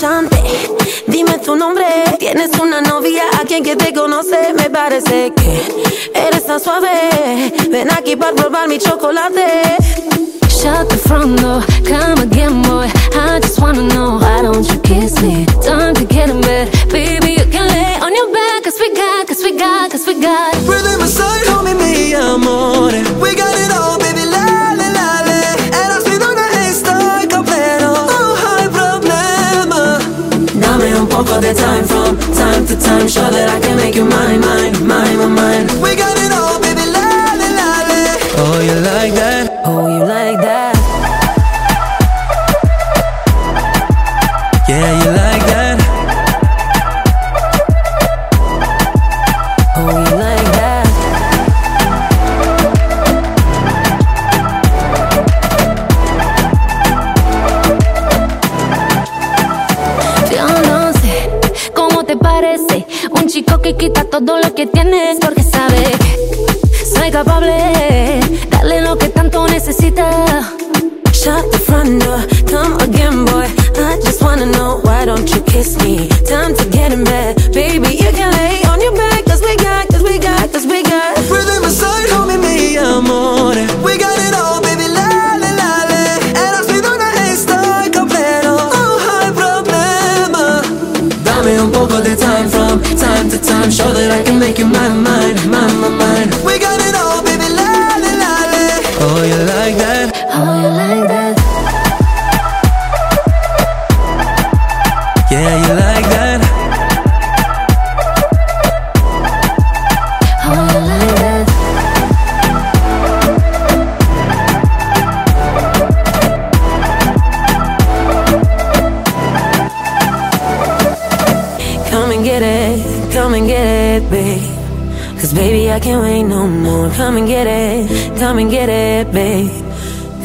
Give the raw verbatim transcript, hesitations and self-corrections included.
Shante, dime tu nombre. Tienes una novia a quien que te conoce. Me parece que eres tan suave. Ven aquí para probar mi chocolate. Shut the front door, come again, boy. I just wanna know, why don't you kiss me? Time to get in bed, baby, you can lay on your back. Cause we got, cause we got, cause we got rhythm aside, homie, mi amor. We got it all, baby, lale, lale. Eras mi dona, estoy completo. No hay problema. Dame un poco de time from time to time. Show that I can make you mine, mine, mine, mine, mine. We got it all, baby, lale, lale. Oh, you like that? Oh, you like that? Yeah, you like that? Oh, you like that? Yo no sé cómo te parece un chico que quita todo lo que tienes, porque sabe que soy capaz de darle lo que tanto necesita. Shut the front door, come again, boy. I just wanna know, why don't you kiss me? Time to get in bed, baby, you can lay on your back. Cause we got, cause we got, cause we got rhythm aside, homie, mi amor. We got it all, baby, lale, lale. Eras mi dona, estoy completo. No hay problema. Dame un poco de time from time to time. Show that I can make you mine, mine, mine, mine, mine. We got it all, baby, lale, lale. Oh, you like that? Oh, you like that? Yeah, you like that? Oh, you like that? Come and get it, come and get it, babe. Cause baby, I can't wait no more. Come and get it, come and get it, babe.